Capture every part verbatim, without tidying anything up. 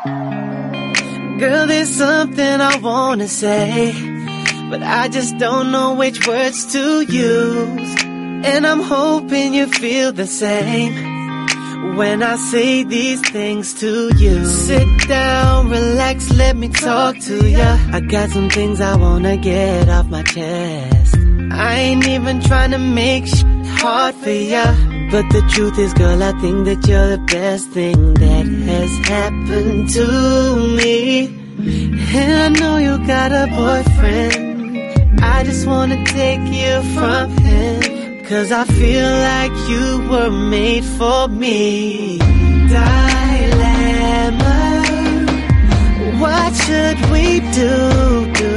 Girl, there's something I wanna say, but I just don't know which words to use. And I'm hoping you feel the same when I say these things to you. Sit down, relax, let me talk to ya. I got some things I wanna get off my chest. I ain't even trying to make shit hard for ya, but the truth is, girl, I think that you're the best thing that has happened to me. And I know you got a boyfriend, I just wanna take you from him, 'cause I feel like you were made for me. Dilemma, what should we do, do?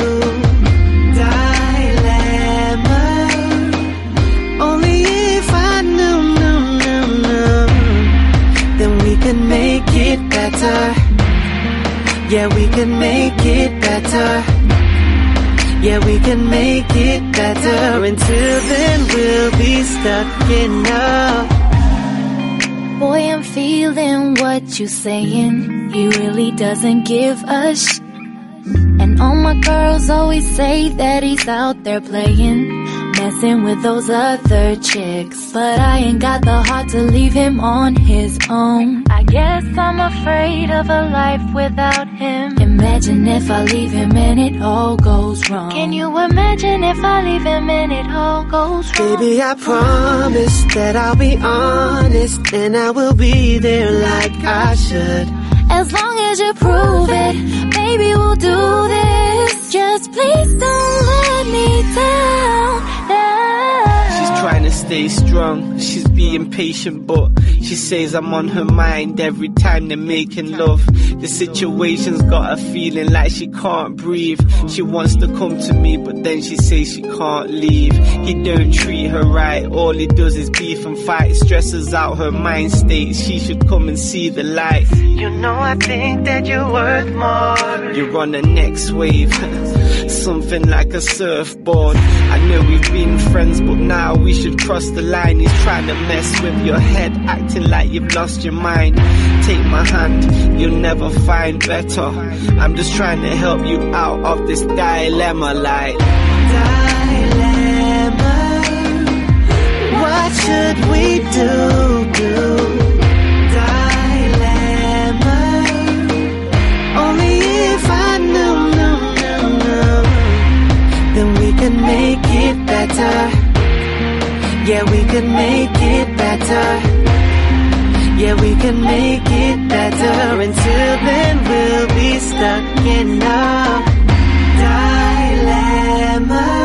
Dilemma, only if I knew, knew, knew, knew, then we can make it better. Yeah, we can make it better. Yeah, we can make it better. Until then, we'll be stuck in love. Boy, I'm feeling what you saying. He really doesn't give a sh. And all my girls always say that he's out there playing, messing with those other chicks. But I ain't got the heart to leave him on his own. I guess I'm afraid of a life without him. Imagine if I leave him and it all goes wrong. Can you imagine if I leave him and it all goes wrong? Baby, I promise that I'll be honest, and I will be there like I should. As long as you prove it, baby, we'll do this. Just please don't let me down, down. She's trying to stay strong, she's being patient, but she says I'm on her mind every time they're making love. The situation's got her feeling like she can't breathe. She wants to come to me, but then she says she can't leave. He don't treat her right, all he does is beef and fight. Stresses out her mind state, she should come and see the light. You know I think that you're worth more. You're on the next wave, something like a surfboard. I know we've been friends, but now we should cross the line. He's trying to mess with your head, acting like you've lost your mind. Take my hand, you'll never find better. I'm just trying to help you out of this dilemma, like dilemma, what should we do, do? Dilemma, only if I knew, knew, knew, knew, then we can make it better. Yeah, we can make it better. Yeah, we can make it better. Until then, we'll be stuck in a dilemma.